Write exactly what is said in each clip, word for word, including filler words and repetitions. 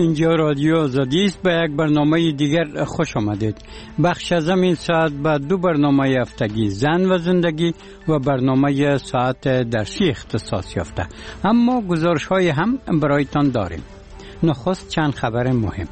اینجا رادیو آزادی است. به یک برنامه دیگر خوش آمدید. بخش از این ساعت به دو برنامه هفتگی زن و زندگی و برنامه ساعت درسی اختصاص یافته. اما گزارش های هم برایتان داریم. نخست چند خبر مهم.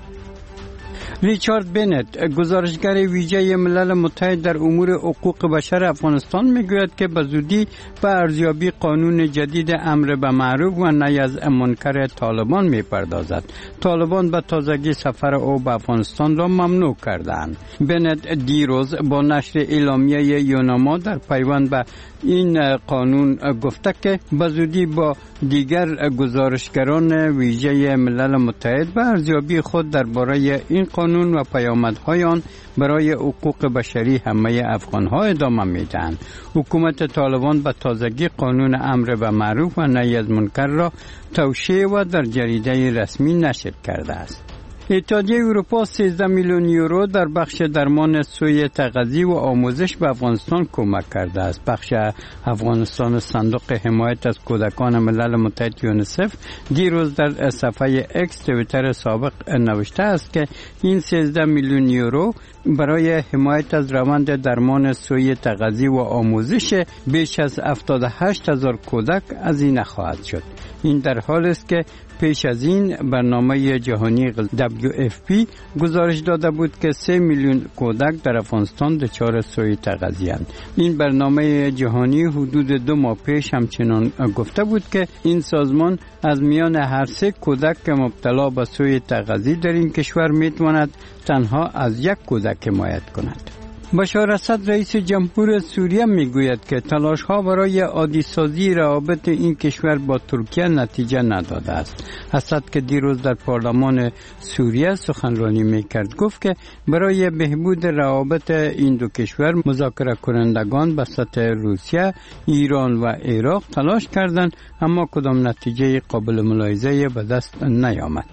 ریچارد بنت، گزارشگر ویژه ملل متحد در امور حقوق بشر افغانستان، میگوید که به زودی به ارزیابی قانون جدید امر به معروف و نهی از منکر طالبان میپردازد. طالبان به تازگی سفر او به افغانستان را ممنوع کردند. بنت دیروز با نشر اعلامیه یوناما در پیوند به این قانون گفته که به زودی با دیگر گزارشگران ویژه ملل متحد به ارزیابی خود درباره این قانون و پیامدهای آن برای حقوق بشری همه افغانها ادامه میدهند. حکومت طالبان به تازگی قانون امر به معروف و نهی از منکر را توشیح و در جریده رسمی نشر کرده است. اتحادیه اروپا سیزده میلیون یورو در بخش درمان سوی تغذیه و آموزش به افغانستان کمک کرده است. بخش افغانستان صندوق حمایت از کودکان ملل متحد یونیسف دیروز در صفحه اکس توییتر سابق نوشته است که این سیزده میلیون یورو برای حمایت از روند درمان سوی تغذیه و آموزش بیش از هفتاد و هشت هزار کودک هزینه خواهد شد. این در حالی است که پیش از این برنامه جهانی دبلیو اف پی گزارش داده بود که سه میلیون کودک در افغانستان دچار سوی تغذیه اند. این برنامه جهانی حدود دو ماه پیش همچنان گفته بود که این سازمان از میان هر سه کودک که مبتلا به سوی تغذیه در این کشور میتواند تنها از یک کودک حمایت کند. بشار اسد رئیس جمهور سوریه میگوید که تلاش‌ها برای عادی‌سازی روابط این کشور با ترکیه نتیجه نداده است. اسد که دیروز در پارلمان سوریه سخنرانی میکرد گفت که برای بهبود روابط این دو کشور مذاکره کنندگان به سطح روسیه، ایران و عراق تلاش کردند اما کدام نتیجه قابل ملاحظه به دست نیامد.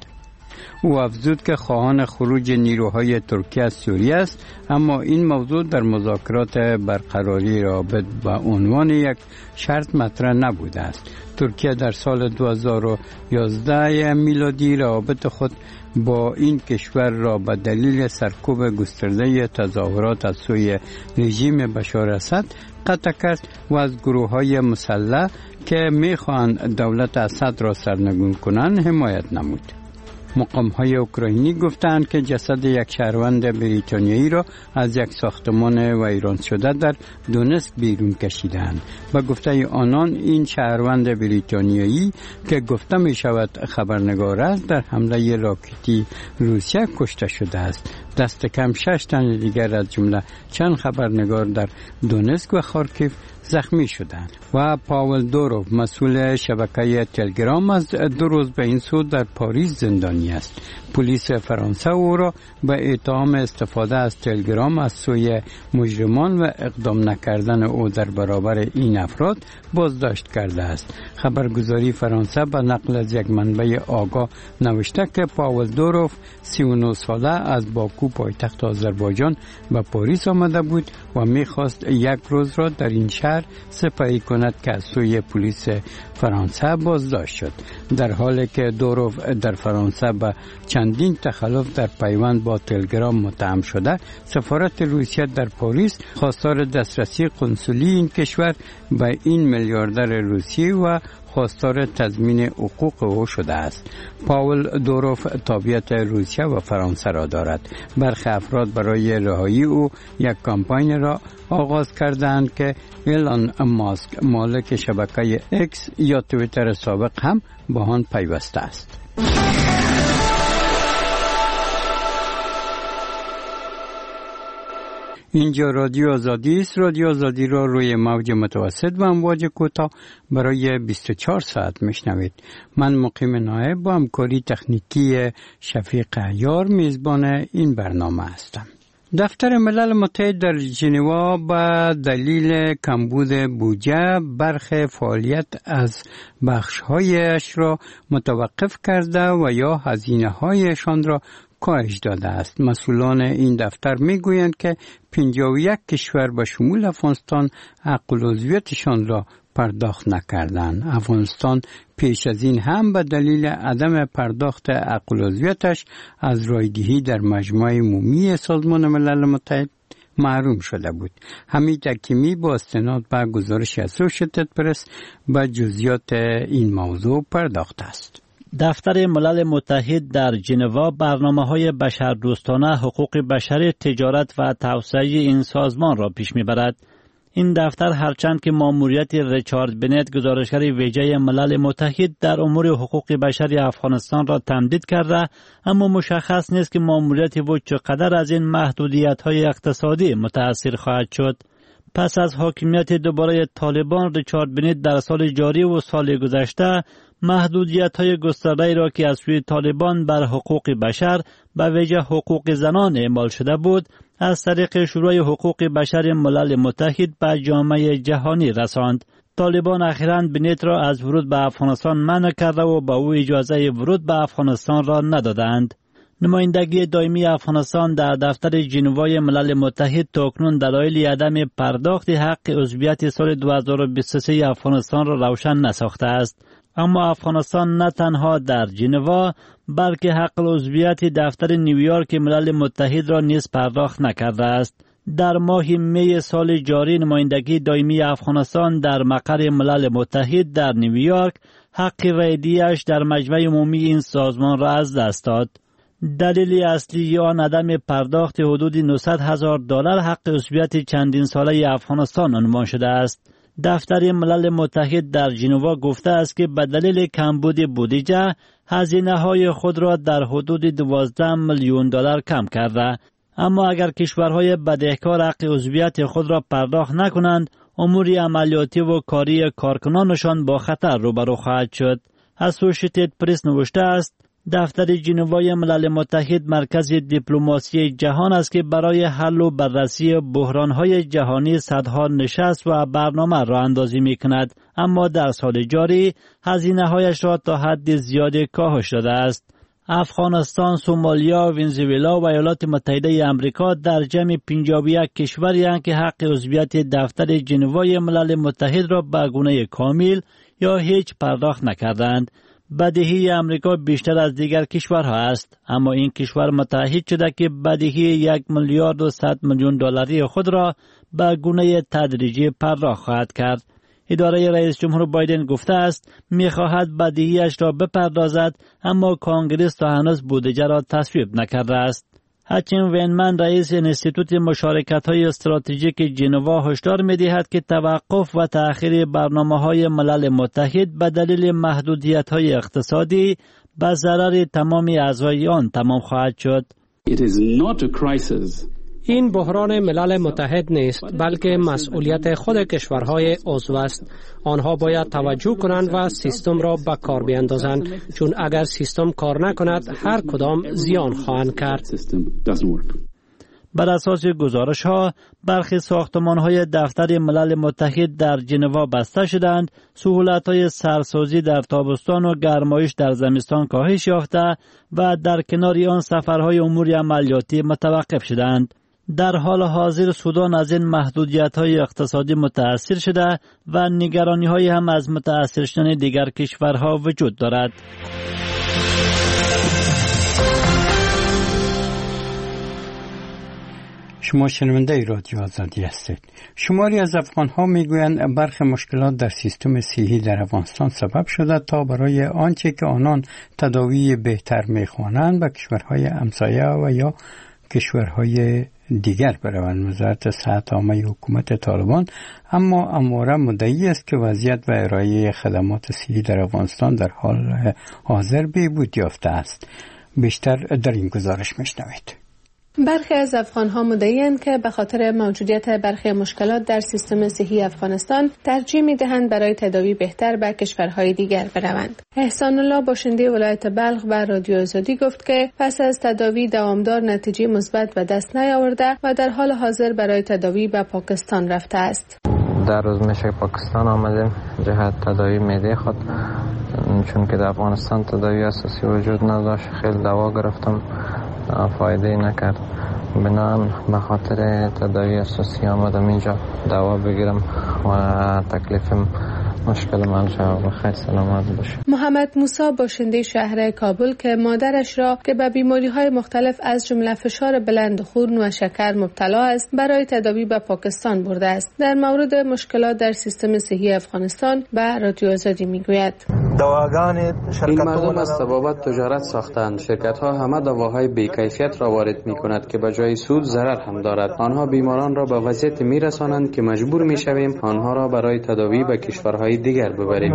او افزود که خواهان خروج نیروهای ترکیه از سوریه است، اما این موضوع در مذاکرات برقراری رابط به عنوان یک شرط مطرح نبوده است. ترکیه در سال دو هزار و یازده میلادی روابط خود با این کشور را به دلیل سرکوب گسترده تظاهرات از سوی رژیم بشار اسد قطع کرد و از گروه‌های مسلح که می‌خواهند دولت اسد را سرنگون کنند حمایت نمود. مقام‌های اوکراینی گفتند که جسد یک شهروند بریتانیایی را از یک ساختمان ویران شده در دونسک بیرون کشیدند. به گفته آنان این شهروند بریتانیایی که گفته می شود خبرنگار است در حمله راکتی روسیه کشته شده است. دست کم شش تن دیگر از جمله چند خبرنگار در دونسک و خارکیف زخمی شدند. و پاول دوروف مسئول شبکه تلگرام از دو روز به این سو در پاریس زندانی است. پلیس فرانسه او را به اتهام استفاده از تلگرام از سوی مجرمان و اقدام نکردن او در برابر این افراد بازداشت کرده است. خبرگزاری فرانسه به نقل از یک منبع آگاه نوشته که پاول دوروف سی و نه ساله از باکو پایتخت آذربایجان به پاریس آمده بود و می‌خواست یک روز را در این شهر سپری کند که از سوی پلیس فرانسه بازداشت شد. در حالی که دوروف در فرانسه به چندین تخلف در پیوند با تلگرام متهم شده، سفارت روسیه در پاریس خواستار دسترسی قنسولی این کشور به این میلیاردر روسیه و خواستار تضمین حقوق او شده است. پاول دوروف تابعیت روسیه و فرانسه را دارد. برخی افراد برای رهایی او یک کمپاین را آغاز کردند که ایلان ماسک مالک شبکه اکس یا توییتر سابق هم با آن پیوسته است. اینجا رادیو آزادی است. رادیو آزادی را روی موج متوسط و امواج کوتاه برای بیست و چهار ساعت میشنوید. من مقیم نایب با همکاری تکنیکی شفیق عیار میزبان این برنامه هستم. دفتر ملل متحد در ژنوا به دلیل کمبود بودجه برخی فعالیت از بخش‌هایش را متوقف کرده و یا هزینه‌هایشان را کاهش داده است. مسئولان این دفتر میگویند که پنجاه و یک کشور به شمول افغانستان حق العضویتشان را پرداخت نکردند. افغانستان پیش از این هم به دلیل عدم پرداخت حق العضویتش از رایدهی در مجمع عمومی سازمان ملل متحد محروم شده بود. حمید حکیمی با استناد به گزارش اسوشیتد پرس به جزئیات این موضوع پرداخته است. دفتر ملل متحد در ژنو برنامه‌های بشردوستانه، حقوق بشری، تجارت و توسعه این سازمان را پیش می‌برد. این دفتر هرچند که ماموریت ریچارد بنت گزارشگر ویژه ملل متحد در امور حقوق بشری افغانستان را تمدید کرده، اما مشخص نیست که ماموریت او چقدر از این محدودیت‌های اقتصادی متأثر خواهد شد. پس از حاکمیت دوباره طالبان، ریچارد بنت در سال جاری و سال گذشته محدودیت‌های گسترده را که از سوی طالبان بر حقوق بشر به ویژه حقوق زنان اعمال شده بود، از طریق شورای حقوق بشر ملل متحد به جامعه جهانی رساند. طالبان اخیراً بنت را از ورود به افغانستان منع کرده و به او اجازه ورود به افغانستان را ندادند. نمایندگی دائمی افغانستان در دفتر ژنوای ملل متحد تاکنون دلایل عدم پرداخت حق عضویت سال دو هزار و بیست و سه افغانستان را روشن نساخته است. اما افغانستان نه تنها در ژنو بلکه حق عضویت دفتر نیویورک ملل متحد را نیز پرداخت نکرده است. در ماه می سال جاری نمایندگی دائمی افغانستان در مقر ملل متحد در نیویورک حق رایده‌اش در مجمع عمومی این سازمان را از دست داد. دلیل اصلی آن عدم پرداخت حدود نهصد هزار دلار حق عضویت چندین ساله افغانستان عنوان شده است. دفتر ملل متحد در ژنو گفته است که به دلیل کمبود بودجه هزینه‌های خود را در حدود دوازده میلیون دلار کم کرده. اما اگر کشورهای بدهکار حق عضویت خود را پرداخت نکنند، امور عملیاتی و کاری کارکنانشان با خطر روبرو خواهد شد. اسوشیتد پرس نوشته است دفتر ژنوای ملل متحد مرکز دیپلماسی جهان است که برای حل و بررسی بحران‌های جهانی صدها نشست و برنامه راه اندازی می‌کند، اما در سال جاری هزینه‌هایش را تا حد زیادی کاهش داده است. افغانستان، سومالیا، ونزوئلا و ایالات متحده آمریکا در جمع پنجاه و یک کشوری هستند که حق عضویت دفتر ژنوای ملل متحد را به گونه کامل یا هیچ پرداخت نکردند. بدهی امریکا بیشتر از دیگر کشورها است، اما این کشور متعهد شده که بدهی یک میلیارد و صد میلیون دلاری خود را به گونه تدریجی پرداخت خواهد کرد. اداره رئیس جمهور بایدن گفته است می‌خواهد بدهیش را بپردازد، اما کانگرس تا هنوز بودجه را تصویب نکرده است. هچین وینمن رئیس انستیتوت مشارکت‌های استراتژیک ژنو هشدار می‌دهد که توقف و تأخیر برنامه‌های ملل متحد به دلیل محدودیت‌های اقتصادی به ضرر تمام اعضای آن تمام خواهد شد. It is not a crisis. این بحران ملل متحد نیست، بلکه مسئولیت خود کشورهای عضو است. آنها باید توجه کنند و سیستم را به کار بیاندازند، چون اگر سیستم کار نکند هر کدام زیان خواهند کرد. بر اساس گزارش ها برخی ساختمان های دفتر ملل متحد در ژنو بسته شدند، سهولت های سرسازی در تابستان و گرمایش در زمستان کاهش یافته و در کنار آن سفرهای امور عملیاتی متوقف شدند. در حال حاضر سودان از این محدودیت‌های اقتصادی متأثر شده و نگرانی‌های هم از متأثر شدن دیگر کشورها وجود دارد. شما شنونده رادیو آزادی هستید. شماری از افغان‌ها میگویند برخی مشکلات در سیستم صحی در افغانستان سبب شده تا برای آنچه که آنان تداوی بهتر می‌خوانند به کشورهای همسایه و یا کشورهای دیگر بروند. وزارت صحت عامه حکومت طالبان اما امواره مدعی است که وضعیت و ارائه خدمات صحی در افغانستان در حال حاضر بهبود یافته است. بیشتر در این گزارش میشنوید. برخی از افغان‌ها مدعی‌اند که به خاطر موجودیت برخی مشکلات در سیستم صحی افغانستان ترجیح می‌دهند برای تداوی بهتر به کشورهای دیگر بروند. احسان الله باشنده ولایت بلخ به رادیو آزادی گفت که پس از تداوی دوامدار نتیجه مثبت به دست نیاورده و در حال حاضر برای تداوی به پاکستان رفته است. در روز میشه پاکستان آمدیم جهت تداوی معده خود، چون که در افغانستان تداوی اساسی وجود نداشت. خیلی دوا گرفتم، فایده نکرد. بنابراین به خاطر تداوی اساسی آمدم اینجا دوا بگیرم و تکلیفم مشکل من شما بخیر سلامت باشه. محمد موسی باشنده شهر کابل که مادرش را که به بیماری‌های مختلف از جمله فشار بلند خون و شکر مبتلا است برای تداوی به پاکستان برده است. در مورد مشکلات در سیستم صحی افغانستان به رادیو آزادی میگوید: این مردم از طبابت تجارت ساختند. شرکت ها همه دواهای بی‌کیفیت را وارد می کند که به جای سود ضرر هم دارد. آنها بیماران را به وضعیت می رسانند که مجبور می شویم آنها را برای تداوی به کشورهای دیگر ببریم.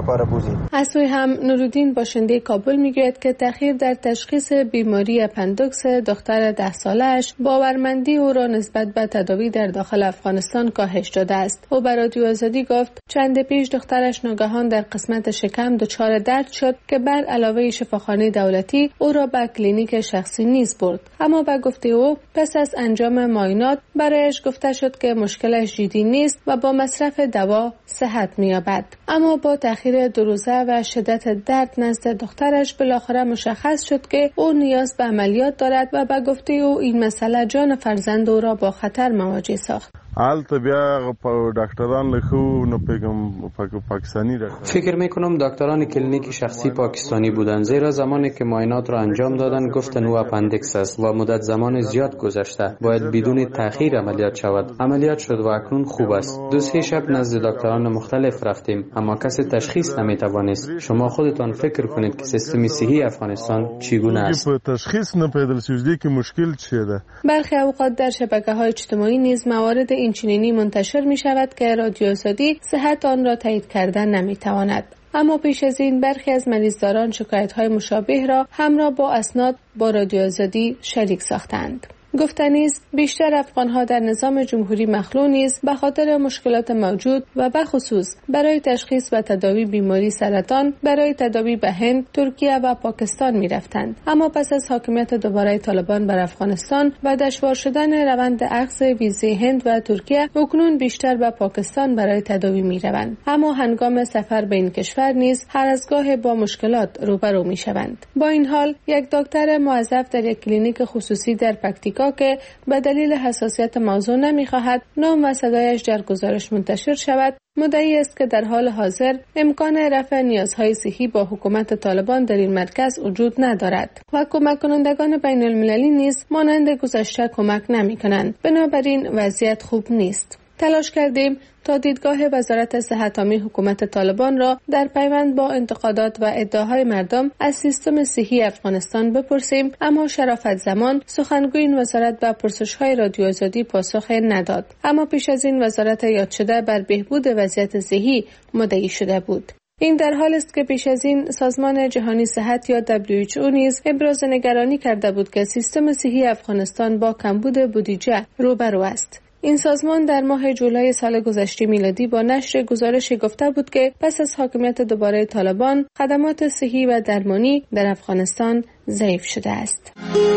از سوی هم نورالدین باشنده کابل میگوید که تأخیر در تشخیص بیماری اپندوکس دختر ده سالش باورمندی او را نسبت به تداوی در داخل افغانستان کاهش داده است. او به رادیو آزادی گفت چند پیش دخترش ناگهان در قسمت شکم دچار درد شد که بر علاوه شفاخانه دولتی او را به کلینیک شخصی نیز برد، اما به گفته او پس از انجام معاینات برایش گفته شد که مشکلش جدی نیست و با مصرف دوا صحت می‌یابد. اما با تأخیر دو روزه و شدت درد نزد دخترش بالاخره مشخص شد که او نیاز به عملیات دارد و به گفته او این مسئله جان فرزند او را با خطر مواجه ساخت. حالت بیا دکتران لخو نو پیغام پاکستانی را فکر میکنم دکتران کلینیک شخصی پاکستانی بودند، زیرا زمانی که معاینات را انجام دادند گفتند او اپندیکس است و مدت زمان زیاد گذشته، باید بدون تأخیر عملیات شود. عملیات شد و اکنون خوب است. دو سه شب نزد دکتران مختلف رفتیم اما کسی تشخیص نمیتوانست. شما خودتان فکر کنید که سیستم صحی افغانستان چگونه است. تشخیص نپیدا شده که مشکل چیه ده. برخی اوقات در شبکه‌های اجتماعی نیز موارد اینچنینی منتشر می شود که رادیو آزادی صحت آن را تایید کردن نمی تواند. اما پیش از این برخی از مریضداران شکایت‌های مشابه را همراه با اسناد با رادیو آزادی شریک ساختند. گفتنی است بیشتر افغان‌ها در نظام جمهوری مخلوع نیز به خاطر مشکلات موجود و به خصوص برای تشخیص و تداوی بیماری سرطان برای تداوی به هند، ترکیه و پاکستان می‌رفتند. اما پس از حاکمیت دوباره طالبان بر افغانستان و دشوار شدن روند اخذ ویزه هند و ترکیه، اکنون بیشتر به پاکستان برای تداوی می‌روند. اما هنگام سفر به این کشور نیز هر از گاه با مشکلات روبرو می‌شوند. با این حال یک دکتر موظف در یک کلینیک خصوصی در پکتیکا که به دلیل حساسیت موضوع نمی‌خواهد نام و صدایش در گزارش منتشر شود، مدعی است که در حال حاضر امکان رفع نیازهای صحی با حکومت طالبان در این مرکز وجود ندارد و کمک کنندگان بین المللی نیز مانند گذشته کمک نمی‌کنند. بنابراین وضعیت خوب نیست. تلاش کردیم تا دیدگاه وزارت صحت عامه حکومت طالبان را در پیوند با انتقادات و ادعاهای مردم از سیستم صحی افغانستان بپرسیم، اما شرافت زمان سخنگوی این وزارت به پرسش‌های رادیو آزادی پاسخ نداد. اما پیش از این وزارت یاد شده بر بهبود وضعیت صحی مدعی شده بود. این در حال است که پیش از این سازمان جهانی صحت یا دبلیو اچ او نیز ابراز نگرانی کرده بود که سیستم صحی افغانستان با کمبود بودجه روبرو است. این سازمان در ماه جولای سال گذشته میلادی با نشر گزارشی گفته بود که پس از حاکمیت دوباره طالبان خدمات صحی و درمانی در افغانستان ضعیف شده است.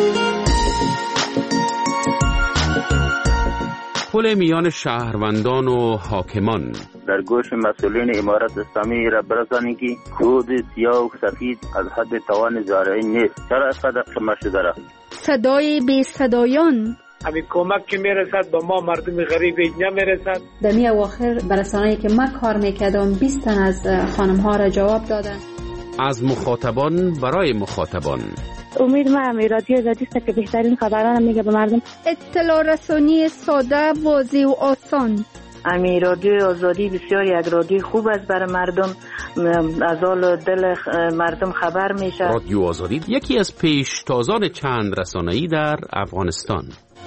پل میان شهروندان و حاکمان در گوش مسئولین امارت اسلامی را برسانید که کود سیاه و سفید از حد توان زارعین نیست. چرا اسقدر خمه شده را؟ صدای بی صدایان همین کمک که میرسد به ما مردم غریب اینجا میرسد. در می اواخر برسانه‌ای که من کار میکردم بیست تن از خانم ها را جواب دادن. از مخاطبان برای مخاطبان. امید ما هم رادیو آزادی است که بهترین خبران میگه به مردم. اطلاع رسانی ساده، واضح و آسان. امی رادیو آزادی بسیار یک رادیو خوب است برای مردم، از حال دل مردم خبر میشه. رادیو آزادی یکی از پیشتازان چند رسانه‌ای در افغانستان.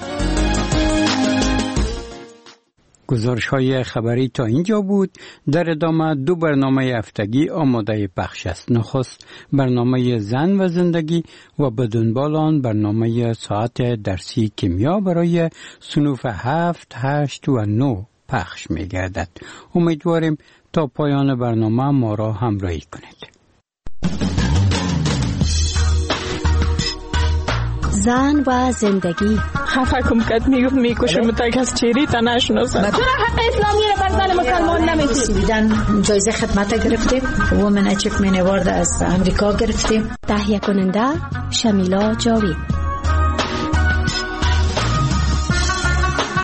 گزارش های خبری تا اینجا بود. در ادامه دو برنامه هفتگی آماده پخش است. نخست برنامه زن و زندگی و بدون بال آن برنامه ساعت درسی کیمیا برای صنوف هفت، هشت و نو پخش می گردد. امیدواریم تا پایان برنامه ما را همراهی کنید. زن و زندگی. خفه کم کد میگفت میکشم تا از چیری تا نشناسم. چرا حق اسلامی را بر زن مسلمان نمیدید؟ سویدن جایزه خدمت گرفتیم، وومن اچیومنت اوارد از امریکا گرفتیم. تهیه کننده شمیلا جاوید.